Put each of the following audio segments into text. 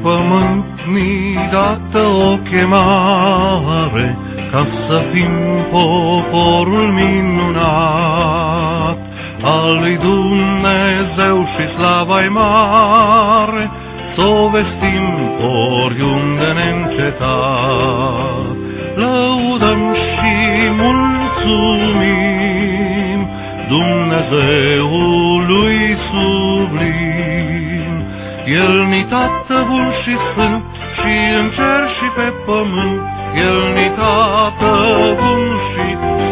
pământ mi-i dată o chemare, ca să fim poporul minunat al lui Dumnezeu și slava-i mare, s-o vestim oriunde neîncetat. Lăudăm și mulțumim Dumnezeului sublim. El ni Tată bun și sfânt, și în cer și pe pământ, El ni Tată bun și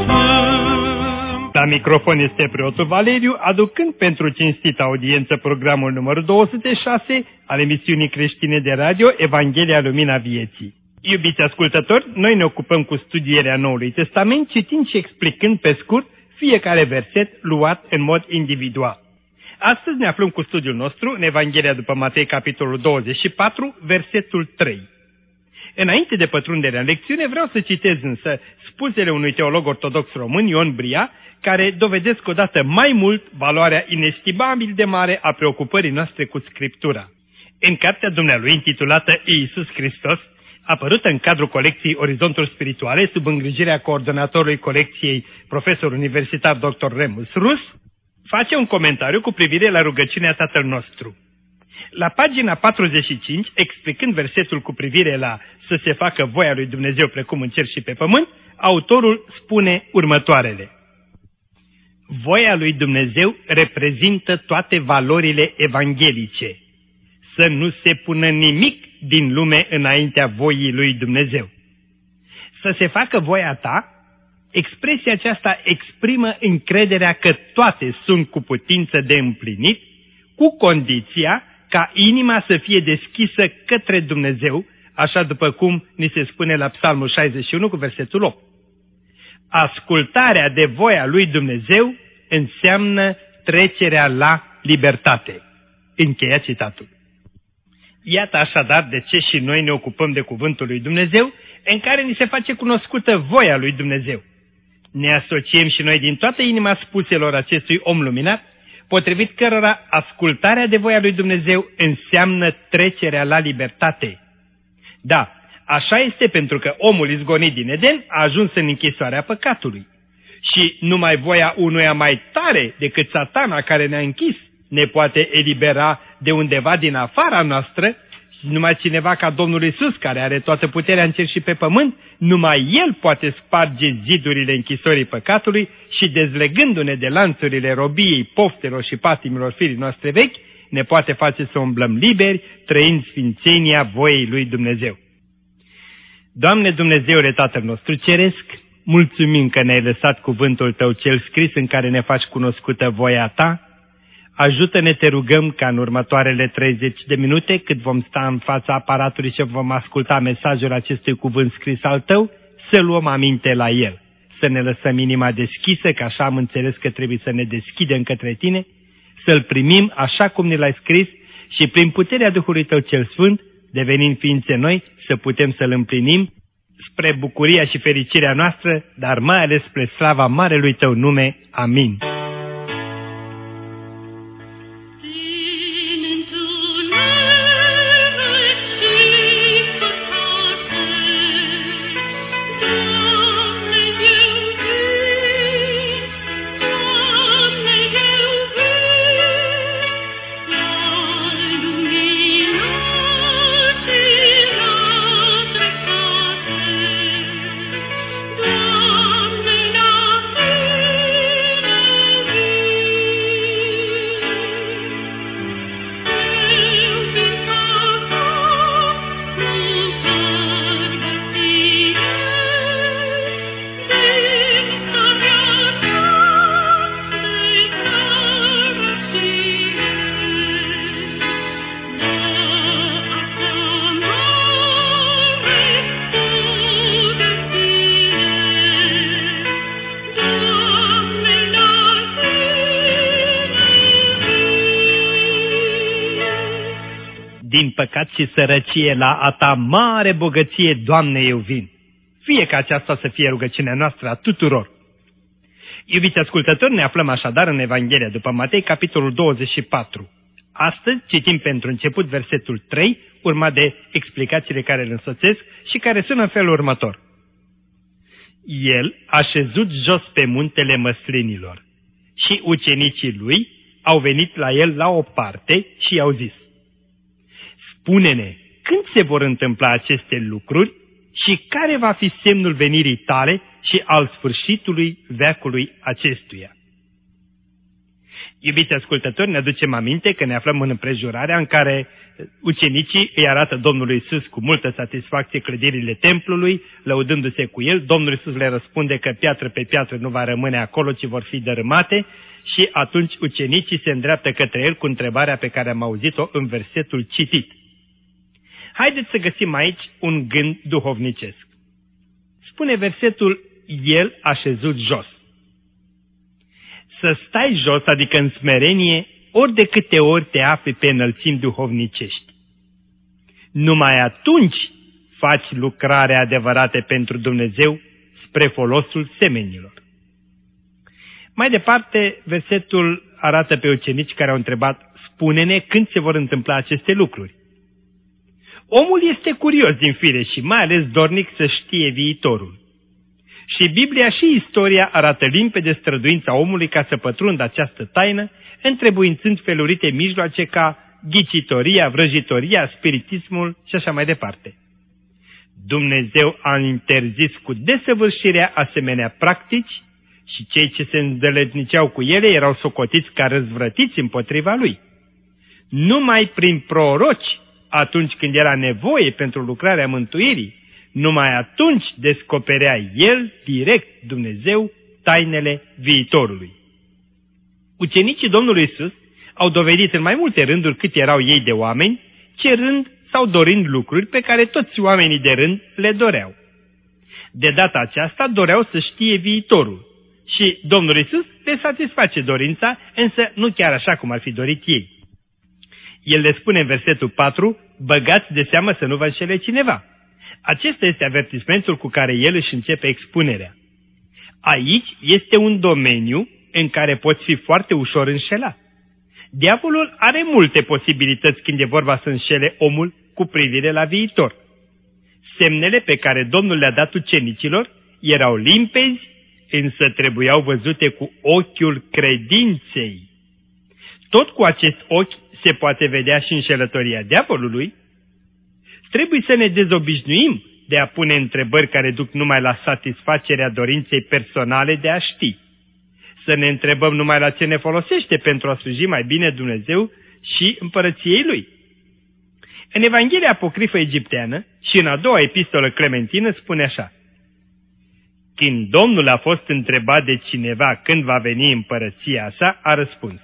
sfânt. La microfon este preotul Valeriu, aducând pentru cinstită audiență programul numărul 206 al emisiunii creștine de radio Evanghelia Lumina Vieții. Iubiți ascultători, noi ne ocupăm cu studierea Noului Testament, citind și explicând pe scurt fiecare verset luat în mod individual. Astăzi ne aflăm cu studiul nostru în Evanghelia după Matei, capitolul 24, versetul 3. Înainte de pătrunderea în lecțiune, vreau să citez însă spusele unui teolog ortodox român, Ion Bria, care dovedesc odată mai mult valoarea inestimabil de mare a preocupării noastre cu Scriptura. În cartea dumnealui intitulată Iisus Hristos, apărută în cadrul colecției Orizonturi Spirituale sub îngrijirea coordonatorului colecției, profesor universitar dr. Remus Rus, face un comentariu cu privire la rugăciunea Tatăl nostru. La pagina 45, explicând versetul cu privire la să se facă voia lui Dumnezeu precum în cer și pe pământ, autorul spune următoarele. Voia lui Dumnezeu reprezintă toate valorile evanghelice. Să nu se pună nimic din lume înaintea voii lui Dumnezeu. Să se facă voia ta, expresia aceasta exprimă încrederea că toate sunt cu putință de împlinit, cu condiția ca inima să fie deschisă către Dumnezeu, așa după cum ni se spune la Psalmul 61 cu versetul 8. Ascultarea de voia lui Dumnezeu înseamnă trecerea la libertate. Încheia citatul. Iată așadar de ce și noi ne ocupăm de cuvântul lui Dumnezeu, în care ni se face cunoscută voia lui Dumnezeu. Ne asociem și noi din toată inima spuselor acestui om luminat, potrivit cărora ascultarea de voia lui Dumnezeu înseamnă trecerea la libertate. Da, așa este pentru că omul izgonit din Eden a ajuns în închisoarea păcatului. Și numai voia unuia mai tare decât Satana care ne-a închis ne poate elibera de undeva din afara noastră, și numai cineva ca Domnul Iisus, care are toată puterea în cer și pe pământ, numai El poate sparge zidurile închisorii păcatului și, dezlegându-ne de lanțurile robiei, poftelor și patimilor firii noastre vechi, ne poate face să umblăm liberi, trăind sfințenia voiei lui Dumnezeu. Doamne Dumnezeule Tatăl nostru Ceresc, mulțumim că ne-ai lăsat cuvântul Tău cel scris în care ne faci cunoscută voia Ta. Ajută-ne, te rugăm, ca în următoarele 30 de minute, cât vom sta în fața aparatului și vom asculta mesajul acestui cuvânt scris al Tău, să luăm aminte la el, să ne lăsăm inima deschisă, că așa am înțeles că trebuie să ne deschidem către Tine, să-L primim așa cum ne L-ai scris și prin puterea Duhului Tău cel Sfânt, devenind ființe noi, să putem să-L împlinim spre bucuria și fericirea noastră, dar mai ales spre slava marelui Tău nume. Amin. Din păcat și sărăcie la a Ta mare bogăție, Doamne, eu vin. Fie ca aceasta să fie rugăciunea noastră a tuturor. Iubiți ascultători, ne aflăm așadar în Evanghelia după Matei, capitolul 24. Astăzi citim pentru început versetul 3, urmat de explicațiile care îl însoțesc și care sună în felul următor. El a șezut jos pe muntele măslinilor și ucenicii lui au venit la el la o parte și i-au zis: Spune-ne, când se vor întâmpla aceste lucruri și care va fi semnul venirii tale și al sfârșitului veacului acestuia? Iubiți ascultători, ne aducem aminte că ne aflăm în împrejurarea în care ucenicii îi arată Domnului Iisus cu multă satisfacție clădirile templului, lăudându-se cu el. Domnul Iisus le răspunde că piatră pe piatră nu va rămâne acolo, ci vor fi dărâmate, și atunci ucenicii se îndreaptă către el cu întrebarea pe care am auzit-o în versetul citit. Haideți să găsim aici un gând duhovnicesc. Spune versetul: El a șezut jos. Să stai jos, adică în smerenie, ori de câte ori te afli pe înălțimi duhovnicești. Numai atunci faci lucrarea adevărată pentru Dumnezeu spre folosul semenilor. Mai departe, versetul arată pe ucenici care au întrebat: Spune-ne când se vor întâmpla aceste lucruri. Omul este curios din fire și mai ales dornic să știe viitorul. Și Biblia și istoria arată limpede străduința omului ca să pătrundă această taină, întrebuințând felurite mijloace ca ghicitoria, vrăjitoria, spiritismul și așa mai departe. Dumnezeu a interzis cu desăvârșirea asemenea practici și cei ce se îndeletniceau cu ele erau socotiți ca răzvrătiți împotriva lui. Numai prin proroci, atunci când era nevoie pentru lucrarea mântuirii, numai atunci descoperea el, direct, Dumnezeu, tainele viitorului. Ucenicii Domnului Iisus au dovedit în mai multe rânduri cât erau ei de oameni, cerând sau dorind lucruri pe care toți oamenii de rând le doreau. De data aceasta doreau să știe viitorul și Domnul Iisus le satisface dorința, însă nu chiar așa cum ar fi dorit ei. El le spune în versetul 4: Băgați de seamă să nu vă înșele cineva. Acesta este avertismentul cu care el își începe expunerea. Aici este un domeniu în care poți fi foarte ușor înșelat. Diavolul are multe posibilități când e vorba să înșele omul cu privire la viitor. Semnele pe care Domnul le-a dat ucenicilor erau limpezi, însă trebuiau văzute cu ochiul credinței. Tot cu acest ochi se poate vedea și înșelătoria diavolului. Trebuie să ne dezobișnuim de a pune întrebări care duc numai la satisfacerea dorinței personale de a ști. Să ne întrebăm numai la ce ne folosește pentru a sluji mai bine Dumnezeu și împărăției Lui. În Evanghelia apocrifă egipteană și în a doua epistolă clementină spune așa: Când Domnul a fost întrebat de cineva când va veni împărăția sa, a răspuns: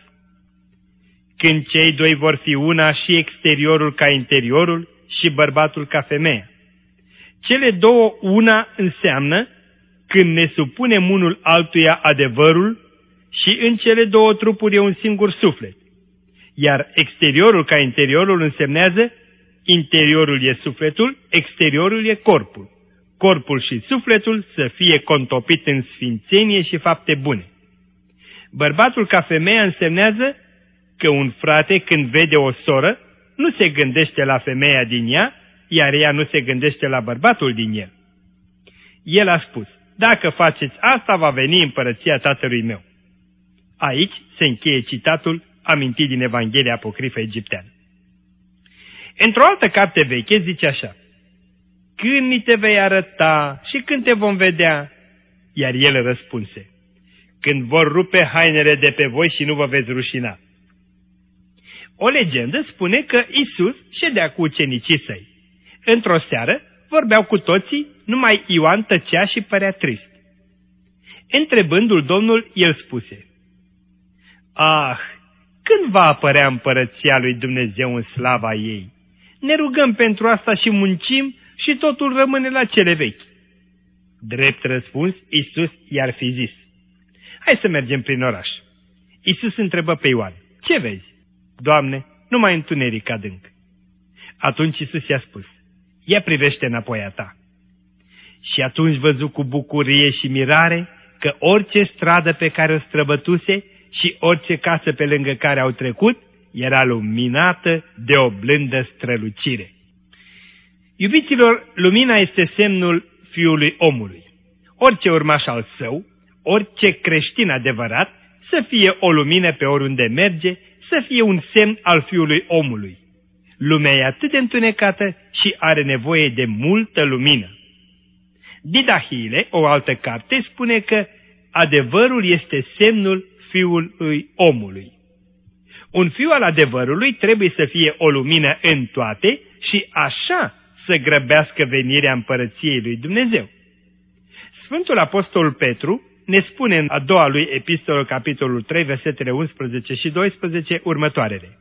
Când cei doi vor fi una și exteriorul ca interiorul și bărbatul ca femeia. Cele două una înseamnă când ne supunem unul altuia adevărul și în cele două trupuri e un singur suflet. Iar exteriorul ca interiorul însemnează interiorul e sufletul, exteriorul e corpul. Corpul și sufletul să fie contopit în sfințenie și fapte bune. Bărbatul ca femeia însemnează că un frate când vede o soră nu se gândește la femeia din ea, iar ea nu se gândește la bărbatul din el. El a spus: Dacă faceți asta, va veni împărăția Tatălui meu. Aici se încheie citatul amintit din Evanghelia apocrifă egipteană. Într-o altă carte veche zice așa: Când ni te vei arăta și când te vom vedea? Iar el răspunse: Când vor rupe hainele de pe voi și nu vă veți rușina. O legendă spune că Iisus ședea cu ucenicii săi. Într-o seară vorbeau cu toții, numai Ioan tăcea și părea trist. Întrebându-l Domnul, el spuse: Ah, când va apărea împărăția lui Dumnezeu în slava ei? Ne rugăm pentru asta și muncim și totul rămâne la cele vechi. Drept răspuns, Iisus i-ar fi zis: Hai să mergem prin oraș. Iisus întrebă pe Ioan: Ce vezi? Doamne, numai întuneric adânc. Atunci Iisus i-a spus: Ia privește înapoi a ta. Și atunci văzu cu bucurie și mirare că orice stradă pe care o străbătuse și orice casă pe lângă care au trecut era luminată de o blândă strălucire. Iubiților, lumina este semnul Fiului omului. Orice urmaș al său, orice creștin adevărat, să fie o lumină pe oriunde merge, să fie un semn al Fiului omului. Lumea e atât de întunecată și are nevoie de multă lumină. Didahiile, o altă carte, spune că adevărul este semnul Fiului omului. Un fiu al adevărului trebuie să fie o lumină în toate și așa să grăbească venirea împărăției lui Dumnezeu. Sfântul Apostol Petru ne spune în a doua lui epistolă, capitolul 3, versetele 11 și 12, următoarele.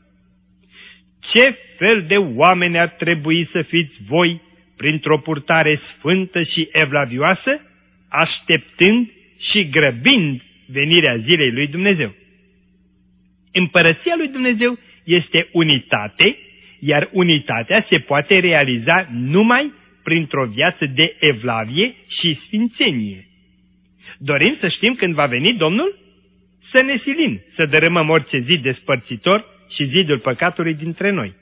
Ce fel de oameni ar trebui să fiți voi printr-o purtare sfântă și evlavioasă, așteptând și grăbind venirea zilei lui Dumnezeu? Împărăția lui Dumnezeu este unitate, iar unitatea se poate realiza numai printr-o viață de evlavie și sfințenie. Dorim să știm când va veni Domnul? Să ne silim, să dărâmăm orice zid despărțitor și zidul păcatului dintre noi.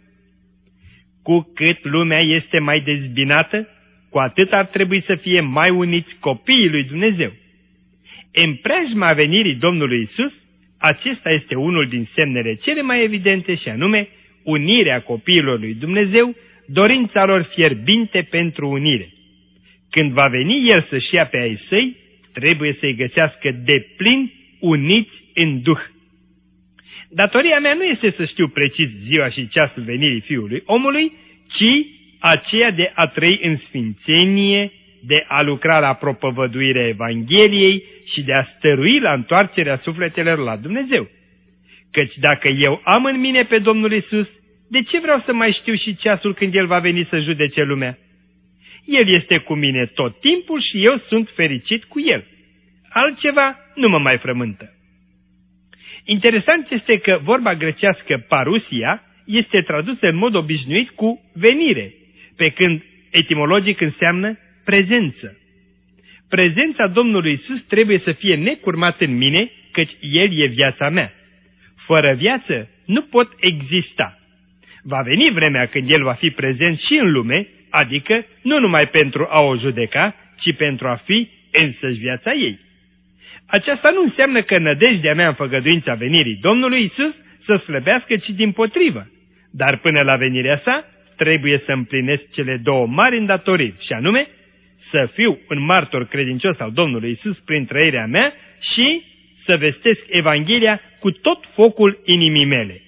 Cu cât lumea este mai dezbinată, cu atât ar trebui să fie mai uniți copiii lui Dumnezeu. În preajma venirii Domnului Iisus, acesta este unul din semnele cele mai evidente și anume unirea copiilor lui Dumnezeu, dorința lor fierbinte pentru unire. Când va veni El să-și ia pe ai săi, trebuie să-i găsească deplin uniți în Duh. Datoria mea nu este să știu precis ziua și ceasul venirii Fiului omului, ci aceea de a trăi în sfințenie, de a lucra la propovăduirea Evangheliei și de a stărui la întoarcerea sufletelor la Dumnezeu. Căci dacă eu am în mine pe Domnul Iisus, de ce vreau să mai știu și ceasul când El va veni să judece lumea? El este cu mine tot timpul și eu sunt fericit cu El. Altceva nu mă mai frământă. Interesant este că vorba grecească parousia este tradusă în mod obișnuit cu venire, pe când etimologic înseamnă prezență. Prezența Domnului Iisus trebuie să fie necurmat în mine, căci El e viața mea. Fără viață nu pot exista. Va veni vremea când El va fi prezent și în lume, adică nu numai pentru a o judeca, ci pentru a fi însăși viața ei. Aceasta nu înseamnă că nădejdea mea în făgăduința venirii Domnului Iisus să slăbească, ci dimpotrivă. Dar până la venirea sa, trebuie să împlinesc cele două mari îndatoriri, și anume să fiu un martor credincios al Domnului Iisus prin trăirea mea și să vestesc Evanghelia cu tot focul inimii mele.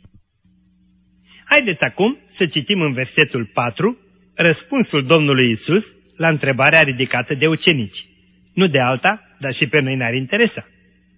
Haideți acum să citim în versetul 4 răspunsul Domnului Iisus la întrebarea ridicată de ucenici. Nu de alta, dar și pe noi ne-ar interesa.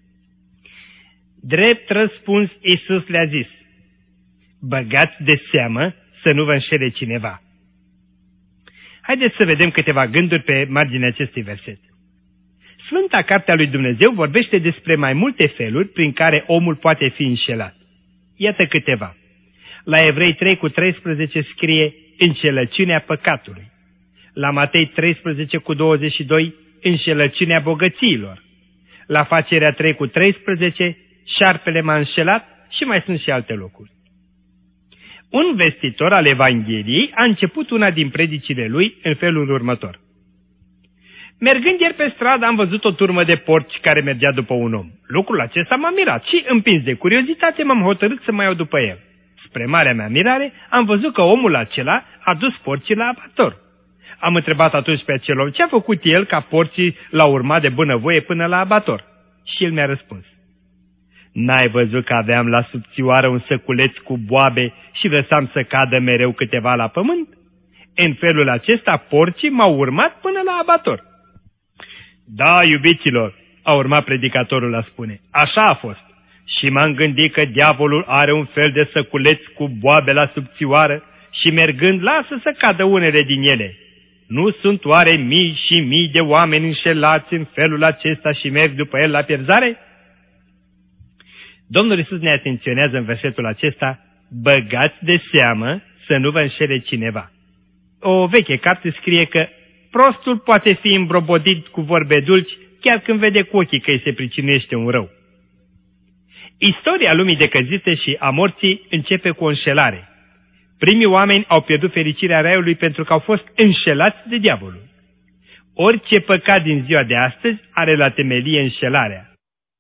Drept răspuns, Iisus le-a zis: băgați de seamă să nu vă înșele cineva. Haideți să vedem câteva gânduri pe marginea acestui verset. Sfânta Cartea lui Dumnezeu vorbește despre mai multe feluri prin care omul poate fi înșelat. Iată câteva. La Evrei 3:13 scrie înșelăciunea păcatului. La Matei 13:22 înșelăciunea bogățiilor. La Facerea 3:13 șarpele m-a înșelat și mai sunt și alte locuri. Un vestitor al Evangheliei a început una din predicile lui în felul următor. Mergând ieri pe stradă am văzut o turmă de porci care mergea după un om. Lucrul acesta m-a mirat și, împins de curiozitate, m-am hotărât să mă iau după el. Spre marea mea mirare, am văzut că omul acela a dus porcii la abator. Am întrebat atunci pe acel om ce a făcut el ca porcii l-au urmat de bunăvoie până la abator. Și el mi-a răspuns: n-ai văzut că aveam la subțioară un săculeț cu boabe și lăsam să cadă mereu câteva la pământ? În felul acesta porcii m-au urmat până la abator. Da, iubiților, a urmat predicatorul a spune, așa a fost. Și m-am gândit că diavolul are un fel de săculeț cu boabe la subțioară și mergând lasă să cadă unele din ele. Nu sunt oare mii și mii de oameni înșelați în felul acesta și merg după el la pierzare? Domnul Iisus ne atenționează în versetul acesta: băgați de seamă să nu vă înșele cineva. O veche carte scrie că prostul poate fi îmbrobodit cu vorbe dulci chiar când vede cu ochii că îi se pricinuiește un rău. Istoria lumii decăzite și a morții începe cu o înșelare. Primii oameni au pierdut fericirea raiului pentru că au fost înșelați de diavolul. Orice păcat din ziua de astăzi are la temelie înșelarea.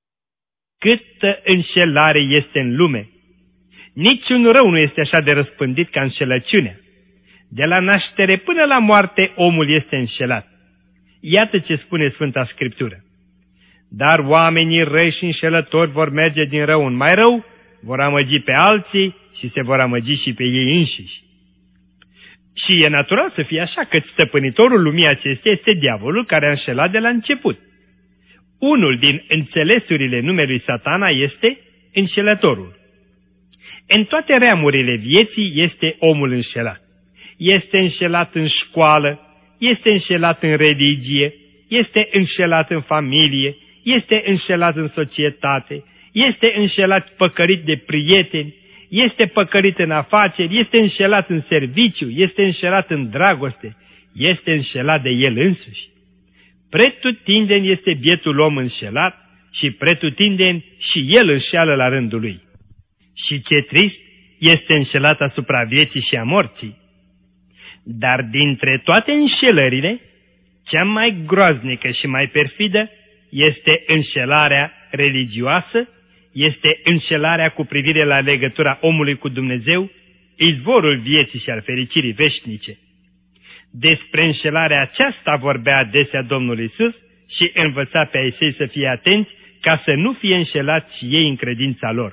Câtă înșelare este în lume! Niciun rău nu este așa de răspândit ca înșelăciunea. De la naștere până la moarte omul este înșelat. Iată ce spune Sfânta Scriptură. Dar oamenii răi și înșelători vor merge din rău în mai rău, vor amăgi pe alții și se vor amăgi și pe ei înșiși. Și e natural să fie așa, că stăpânitorul lumii acesteia este diavolul care a înșelat de la început. Unul din înțelesurile numelui Satana este înșelătorul. În toate reamurile vieții este omul înșelat. Este înșelat în școală, este înșelat în religie, este înșelat în familie, este înșelat în societate, este înșelat păcălit de prieteni, este păcălit în afaceri, este înșelat în serviciu, este înșelat în dragoste, este înșelat de el însuși. Pretutindeni este bietul om înșelat și pretutindeni și el înșeală la rândul lui. Și ce trist, este înșelat asupra vieții și a morții. Dar dintre toate înșelările, cea mai groaznică și mai perfidă este înșelarea religioasă, este înșelarea cu privire la legătura omului cu Dumnezeu, izvorul vieții și al fericirii veșnice. Despre înșelarea aceasta vorbea adesea Domnul Iisus și învăța pe ai săi să fie atenți ca să nu fie înșelați și ei în credința lor.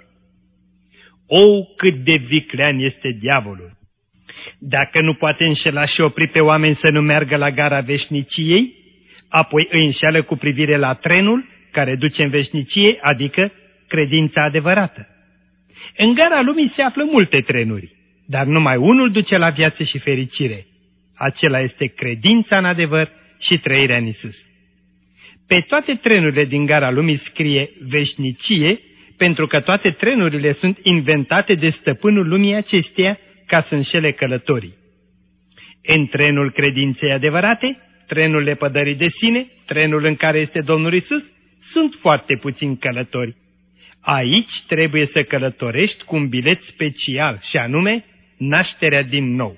O, cât de viclean este diavolul! Dacă nu poate înșela și opri pe oameni să nu meargă la gara veșniciei, apoi îi înșeală cu privire la trenul care duce în veșnicie, adică credința adevărată. În gara lumii se află multe trenuri, dar numai unul duce la viață și fericire. Acela este credința în adevăr și trăirea în Iisus. Pe toate trenurile din gara lumii scrie veșnicie, pentru că toate trenurile sunt inventate de stăpânul lumii acesteia ca să înșele călătorii. În trenul credinței adevărate, trenul lepădării de sine, trenul în care este Domnul Iisus, sunt foarte puțini călători. Aici trebuie să călătorești cu un bilet special, și anume nașterea din nou.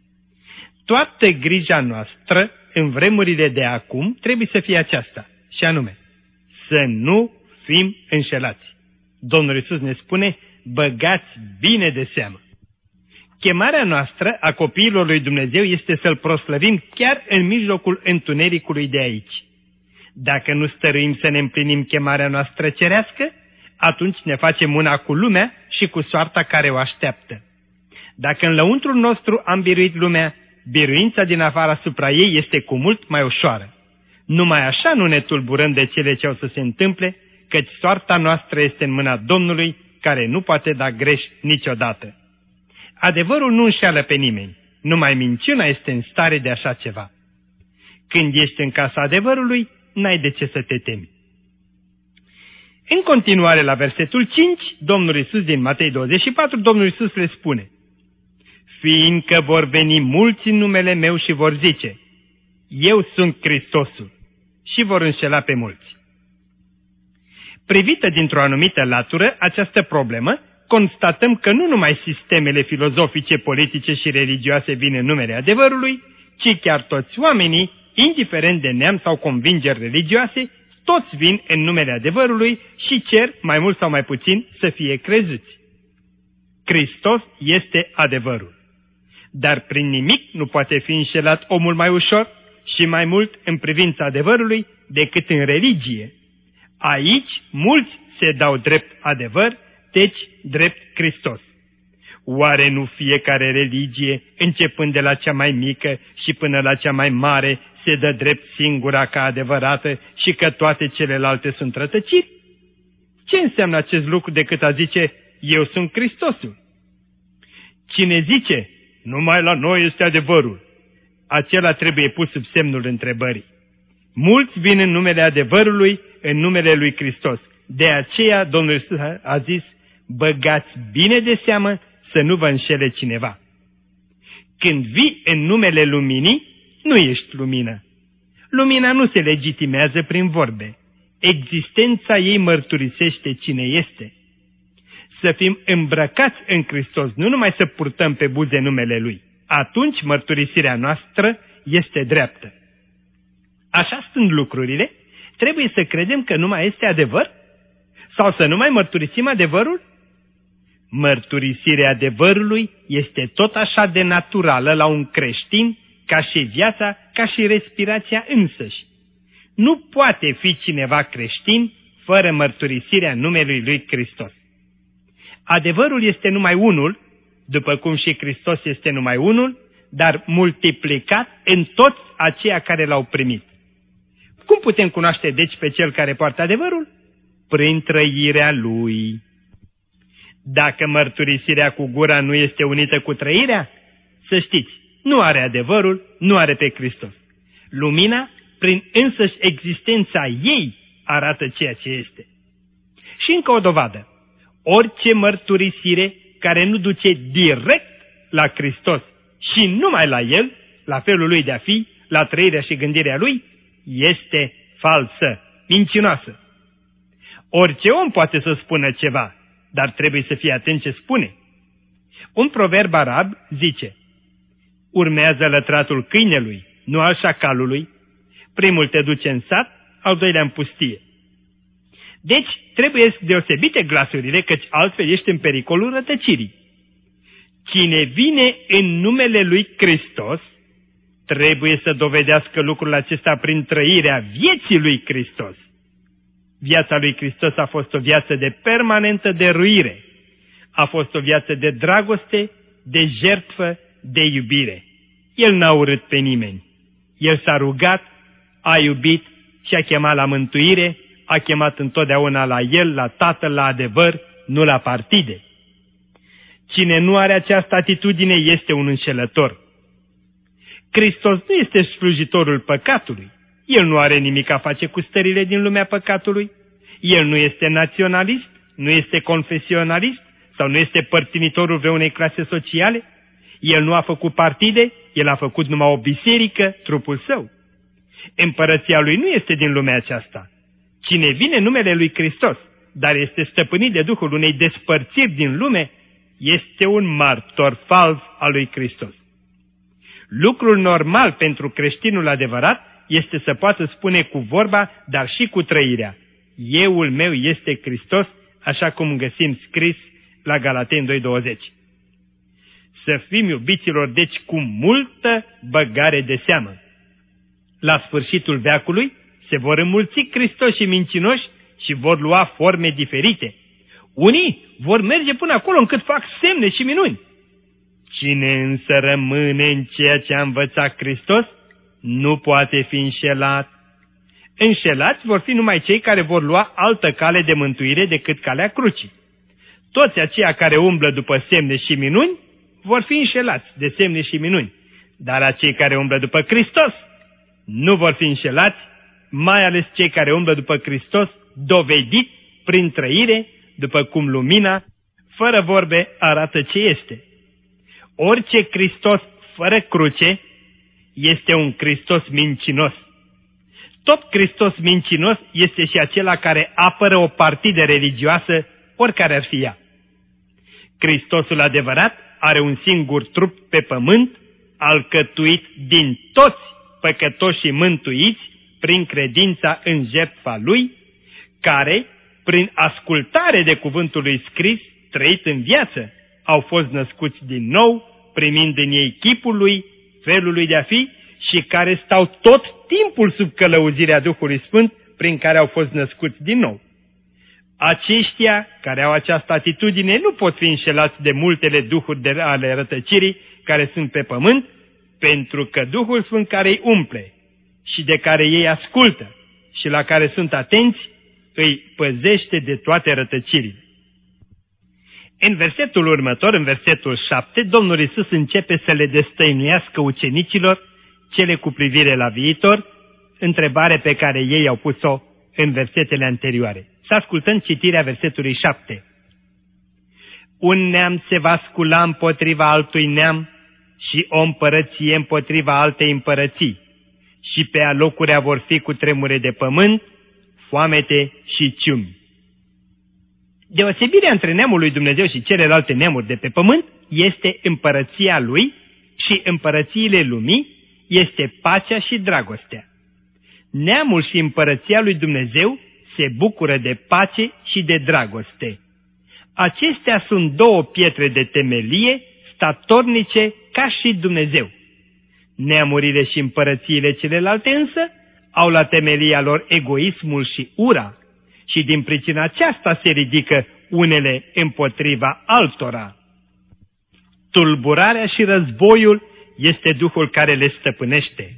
Toată grija noastră, în vremurile de acum, trebuie să fie aceasta, și anume, să nu fim înșelați. Domnul Iisus ne spune, băgați bine de seamă. Chemarea noastră a copiilor lui Dumnezeu este să-L proslăvim chiar în mijlocul întunericului de aici. Dacă nu stăruim să ne împlinim chemarea noastră cerească, atunci ne facem una cu lumea și cu soarta care o așteaptă. Dacă în lăuntrul nostru am biruit lumea, biruința din afară asupra ei este cu mult mai ușoară. Numai așa nu ne tulburăm de cele ce au să se întâmple, căci soarta noastră este în mâna Domnului, care nu poate da greș niciodată. Adevărul nu înșeală pe nimeni, numai minciuna este în stare de așa ceva. Când ești în casa adevărului, n-ai de ce să te temi. În continuare, la versetul 5, Domnul Iisus din Matei 24, Domnul Iisus le spune: fiindcă vor veni mulți în numele meu și vor zice, eu sunt Hristosul, și vor înșela pe mulți. Privită dintr-o anumită latură, această problemă, constatăm că nu numai sistemele filozofice, politice și religioase vin în numele adevărului, ci chiar toți oamenii, indiferent de neam sau convingeri religioase, toți vin în numele adevărului și cer, mai mult sau mai puțin, să fie crezuți. Hristos este adevărul. Dar prin nimic nu poate fi înșelat omul mai ușor și mai mult în privința adevărului decât în religie. Aici mulți se dau drept adevăr, deci drept Hristos. Oare nu fiecare religie, începând de la cea mai mică și până la cea mai mare, se dă drept singura ca adevărată și că toate celelalte sunt rătăciri? Ce înseamnă acest lucru decât a zice, eu sunt Hristosul? Cine zice, numai la noi este adevărul, acela trebuie pus sub semnul întrebării. Mulți vin în numele adevărului, în numele lui Hristos. De aceea Domnul Iisus a zis, băgați bine de seamă să nu vă înșele cineva. Când vii în numele luminii, nu ești lumină. Lumina nu se legitimează prin vorbe. Existența ei mărturisește cine este. să fim îmbrăcați în Hristos, nu numai să purtăm pe buze numele Lui. Atunci mărturisirea noastră este dreaptă. Așa stând lucrurile, trebuie să credem că nu mai este adevăr? Sau să nu mai mărturisim adevărul? Mărturisirea adevărului este tot așa de naturală la un creștin ca și viața, ca și respirația însăși. Nu poate fi cineva creștin fără mărturisirea numelui lui Hristos. Adevărul este numai unul, după cum și Hristos este numai unul, dar multiplicat în toți aceia care l-au primit. Cum putem cunoaște deci pe cel care poartă adevărul? Prin trăirea lui. Dacă mărturisirea cu gura nu este unită cu trăirea, să știți, nu are adevărul, nu are pe Hristos. Lumina, prin însăși existența ei, arată ceea ce este. Și încă o dovadă. Orice mărturisire care nu duce direct la Hristos și numai la El, la felul Lui de a fi, la trăirea și gândirea Lui, este falsă, mincinoasă. Orice om poate să spună ceva, dar trebuie să fie atent ce spune. Un proverb arab zice: urmează lătratul câinelui, nu al șacalului. Primul te duce în sat, al doilea în pustie. Deci trebuie deosebite glasurile, căci altfel ești în pericolul rătăcirii. Cine vine în numele lui Hristos, trebuie să dovedească lucrul acesta prin trăirea vieții lui Hristos. Viața lui Hristos a fost o viață de permanentă dăruire. A fost o viață de dragoste, de jertfă, de iubire. El n-a urât pe nimeni. El s-a rugat, a iubit și a chemat la mântuire, a chemat întotdeauna la El, la Tatăl, la adevăr, nu la partide. Cine nu are această atitudine este un înșelător. Hristos nu este slujitorul păcatului. El nu are nimic a face cu stările din lumea păcatului. El nu este naționalist, nu este confesionalist sau nu este părtinitorul vreunei clase sociale. El nu a făcut partide, el a făcut numai o biserică, trupul său. Împărăția lui nu este din lumea aceasta. Cine vine în numele lui Hristos, dar este stăpânit de duhul unei despărțiri din lume, este un martor fals al lui Hristos. Lucrul normal pentru creștinul adevărat este să poată spune cu vorba, dar și cu trăirea: euul meu este Hristos, așa cum găsim scris la Galateni 2:20. Să fim, iubiților, deci cu multă băgare de seamă. La sfârșitul veacului se vor înmulți Hristoși mincinoși și vor lua forme diferite. Unii vor merge până acolo încât fac semne și minuni. Cine însă rămâne în ceea ce a învățat Hristos, nu poate fi înșelat. Înșelați vor fi numai cei care vor lua altă cale de mântuire decât calea crucii. Toți aceia care umblă după semne și minuni vor fi înșelați de semne și minuni, dar acei care umblă după Hristos nu vor fi înșelați, mai ales cei care umblă după Hristos, dovedit prin trăire, după cum lumina, fără vorbe, arată ce este. Orice Hristos fără cruce este un Hristos mincinos. Tot Hristos mincinos este și acela care apără o partidă religioasă, oricare ar fi ea. Hristosul adevărat are un singur trup pe pământ, alcătuit din toți păcătoșii mântuiți prin credința în jertfa Lui, care, prin ascultare de cuvântul Lui scris, trăit în viață, au fost născuți din nou, primind în ei chipul Lui, felul Lui de a fi, și care stau tot timpul sub călăuzirea Duhului Sfânt, prin care au fost născuți din nou. Aceștia care au această atitudine nu pot fi înșelați de multele duhuri ale rătăcirii care sunt pe pământ, pentru că Duhul Sfânt care îi umple și de care ei ascultă și la care sunt atenți, îi păzește de toate rătăcirile. În versetul următor, în versetul 7, Domnul Iisus începe să le destăinuiască ucenicilor cele cu privire la viitor, întrebare pe care ei au pus-o în versetele anterioare. Să ascultăm citirea versetului 7. Un neam se va scula împotriva altui neam și o împărăție împotriva altei împărății, și pe alocurea vor fi cu tremure de pământ, foamete și ciumi. Deosebirea între neamul lui Dumnezeu și celelalte neamuri de pe pământ este împărăția lui și împărățiile lumii este pacea și dragostea. Neamul și împărăția lui Dumnezeu se bucură de pace și de dragoste. Acestea sunt două pietre de temelie statornice ca și Dumnezeu. Neamurile și împărățiile celelalte însă au la temelia lor egoismul și ura și din pricina aceasta se ridică unele împotriva altora. Tulburarea și războiul este duhul care le stăpânește.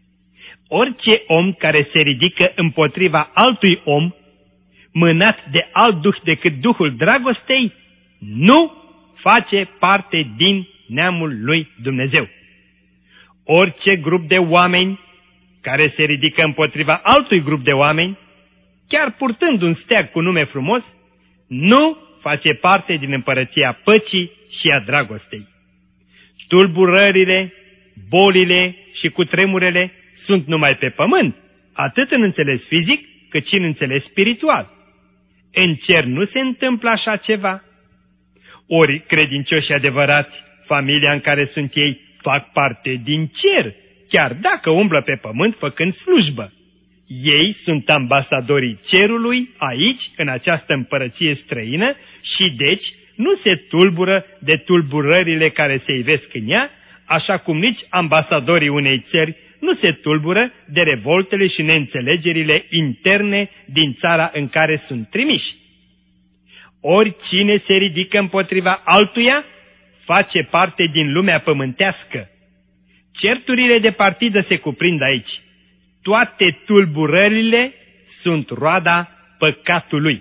Orice om care se ridică împotriva altui om, mânat de alt duh decât duhul dragostei, nu face parte din neamul lui Dumnezeu. Orice grup de oameni care se ridică împotriva altui grup de oameni, chiar purtând un steag cu nume frumos, nu face parte din împărăția păcii și a dragostei. Tulburările, bolile și cutremurele sunt numai pe pământ, atât în înțeles fizic, cât și în înțeles spiritual. În cer nu se întâmplă așa ceva. Ori credincioși adevărați, familia în care sunt ei, fac parte din cer, chiar dacă umblă pe pământ făcând slujbă. Ei sunt ambasadorii cerului aici, în această împărăție străină și deci nu se tulbură de tulburările care se ivesc în ea, așa cum nici ambasadorii unei țări nu se tulbură de revoltele și neînțelegerile interne din țara în care sunt trimiși. Oricine se ridică împotriva altuia face parte din lumea pământească. Certurile de partidă se cuprind aici. Toate tulburările sunt roada păcatului.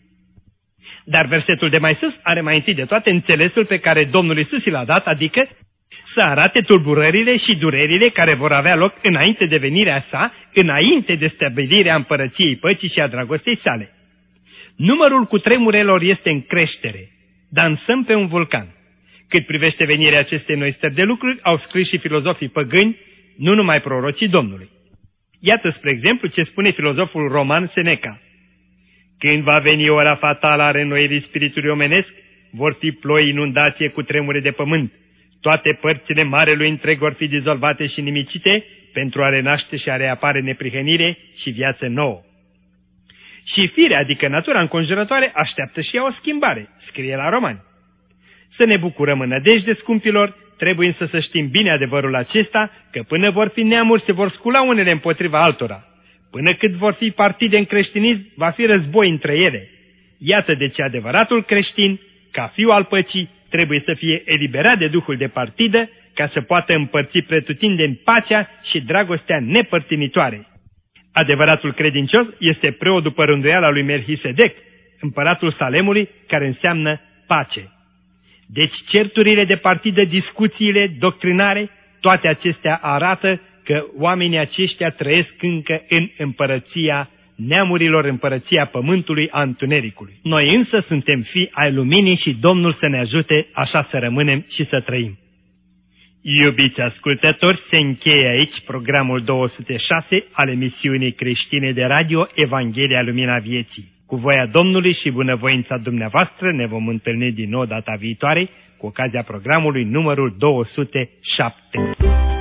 Dar versetul de mai sus are mai întâi de toate înțelesul pe care Domnul Iisus l-a dat, adică să arate tulburările și durerile care vor avea loc înainte de venirea sa, înainte de stabilirea împărăției păcii și a dragostei sale. Numărul cutremurelor este în creștere. Dansăm pe un vulcan. Cât privește venirea acestei noi stări de lucruri, au scris și filozofii păgâni, nu numai prorocii Domnului. Iată, spre exemplu, ce spune filozoful roman Seneca. Când va veni ora fatală a reînnoirii spiritului omenesc, vor fi ploi, inundație, cutremure de pământ. Toate părțile marelui întreg vor fi dizolvate și nimicite pentru a renaște și a reapare neprihănire și viață nouă. Și firea, adică natura înconjurătoare, așteaptă și ea o schimbare, scrie la Romani. Să ne bucurăm în nădejde, scumpilor, trebuie însă să știm bine adevărul acesta, că până vor fi neamuri se vor scula unele împotriva altora. Până cât vor fi partide în creștinism, va fi război între ele. Iată de ce adevăratul creștin, ca fiu al păcii, trebuie să fie eliberat de duhul de partidă, ca să poată împărți pretutindeni pacea și dragostea nepărtinitoare. Adevăratul credincios este preot după rânduiala lui Melchisedec, împăratul Salemului, care înseamnă pace. Deci certurile de partidă, discuțiile doctrinare, toate acestea arată că oamenii aceștia trăiesc încă în împărăția neamurilor, împărăția pământului, a întunericului. Noi însă suntem fii ai luminii și Domnul să ne ajute așa să rămânem și să trăim. Iubiți ascultători, se încheie aici programul 206 al emisiunii creștine de radio Evanghelia Lumina Vieții. Cu voia Domnului și bunăvoința dumneavoastră ne vom întâlni din nou data viitoare cu ocazia programului numărul 207.